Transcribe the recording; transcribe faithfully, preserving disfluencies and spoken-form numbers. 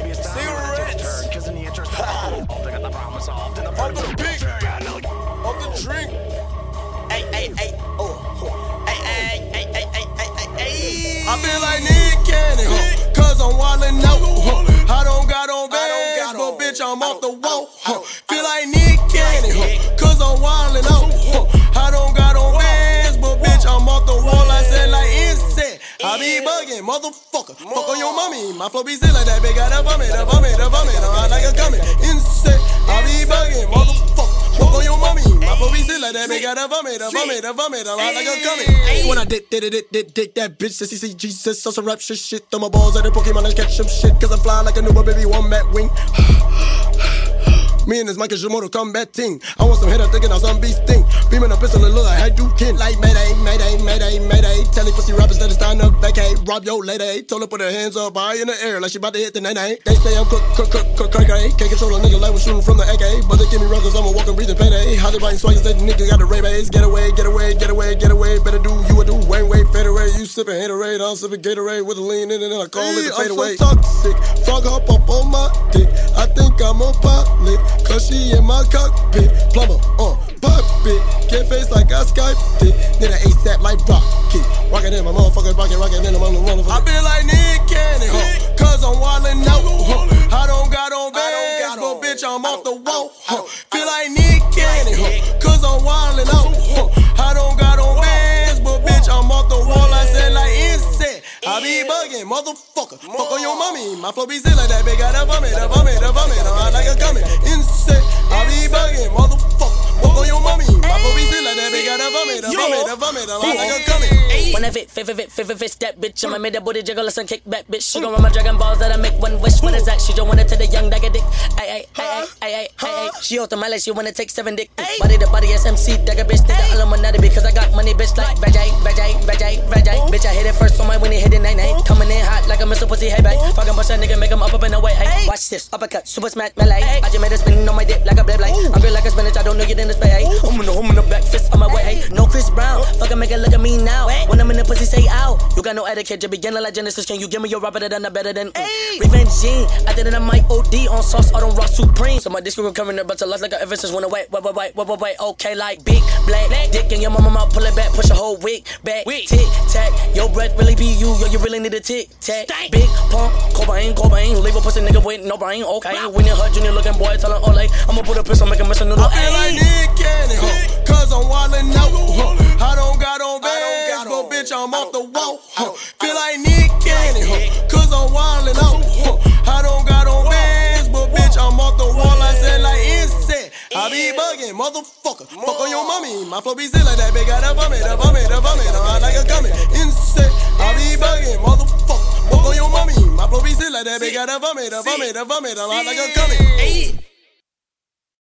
Cigarettes. Cause in the interest of all, they got the problem solved. And the Off the pig. Off the drink. Hey, hey, hey, oh, hey, hey, hey, hey, hey, hey, hey. I feel like Nick Cannon, huh? Cause I'm wildin' out, huh? I don't got on bands, but bitch, I'm off the wall, huh? Feel like Nick Cannon, huh? Cause I'm wildin' out, huh? I don't got on bands, but bitch, I'm off the wall. I said like insect. I be bugging, motherfucker. Fuck on your mommy. My flow be still like that, big got the vomit, the vomit, the vomit. I like a gummy. Insect. I be bugging, motherfucker. Fuck on your mommy. My flow be still like that, big got the vomit, the vomit, the vomit. I like a gummy. When I did, did, did, did, did that bitch, says he see Jesus, so some rap shit, shit. Throw my balls at the Pokemon and catch some shit. Cause I fly like a newborn baby, one bat wing. Me and this Mike is your Mortal Kombat team. I want some head up thinking on some beast thing. Beaming a pistol and look like I do kin. Like Mayday, Mayday, Mayday, Mayday. Telling pussy rappers that it's time to vacate. Rob your lady. Told her put her hands up high in the air like she about to hit the nay-nay. They say I'm cook, cook, cook, cook, crack, crack. Can't control a nigga like we're shooting from the A K. But they give me run cause I'm a walking, breathing payday. How they biting swagger, say the nigga got the ray bays. Get away, get away, get away, get away. Better do you a do, Wayne, wait, Federate. You sipping Haterade, I'm sipping Gatorade with a lean in it and I call hey, it a fade away. I'm so toxic, fuck up up on my dick. I think I'm a pilot, cause she in my cockpit, plumber, uh, pop it, get face like I Skyped it, then I ASAP like Rocky, rockin' in my motherfucking pocket, rockin' in my motherfucker. I feel like Nick Cannon, huh? Cause I'm wildin' out, huh? I don't got on bands, but bitch I'm off the wall, huh? Feel like Nick Cannon, huh? Cause I'm wildin' out, huh? I don't got on bands, but bitch I'm off the wall. I said like insect. I be bugging, motherfucker. Fuck on your mommy. My flow be still like that, big got the vomit, the vomit, the vomit. I like a gummy. Insect. I be bugging, motherfucker. Fuck on your mommy. My flow be still like that, big got the vomit, the vomit, the vomit. I like a gummy. When I fit, fit, fit, fit, fit, fit, that bitch. I'ma make that booty jiggle, listen, kick back, bitch. She gon' run my Dragon Balls that I make one wish. What is that? She don't wanna take the young dagger dick. Ay, ay, ay, ay, ay, ay, ay. She out the my she wanna take seven dick. Body to body, S M C, dagger bitch. Think the Illuminati because I got money, bitch. Like Vajay, Vajay, Vajay, Vajay. Bitch, I hit it first on my when it hit it nine nine. Coming in hot like a missile pussy, hey, babe. Fucking bust that nigga, make him up up in the way, hey. Watch this, uppercut, super smack, melee. I just made a spinning on my dick like a blade blade. I'm good like a spinach, I don't know you in this way, hey. I'm in the home in the back, fist on my way, hey. No Chris Brown, fucking make it look at me now. When I'm in the pussy, say ow. You got no etiquette, you beginning like Genesis. Can you give me your rapper that I'm not better than mm. Revenge Gene, I did it on my O D on sauce, I don't rock supreme. So my disc recovering there, but to life like a ever since when I wait, wait, wait, wait, wait, wait, wait. Okay, like big black dick in your mama mouth, pull it back, push a whole wig back. Tick tack, your breath really be you, yo, you really need a tick tack. Big pump, Cobain, Cobain, leave a pussy nigga with no brain, okay. When you hurt junior looking boy, tell him all like, I'ma put a pistol, make a mess of noodle. I feel like Nick Cannon, huh? Cause I'm wildin' out, huh? I don't got on bands, but bitch I'm off the wall, huh? Feel like Nick Cannon, huh? Cause I'm wildin' out, huh? I don't got on bands, but bitch I'm off the wall. I said like insect. I be bugging, motherfucker. Fuck on your mommy. My flow be still like that, big got the vomit, the vomit, the vomit. I like a gummy. Insect. I be bugging, motherfucker. Fuck on your mommy. My flow be still like that, big got the vomit, the vomit, the vomit. I like a gummy.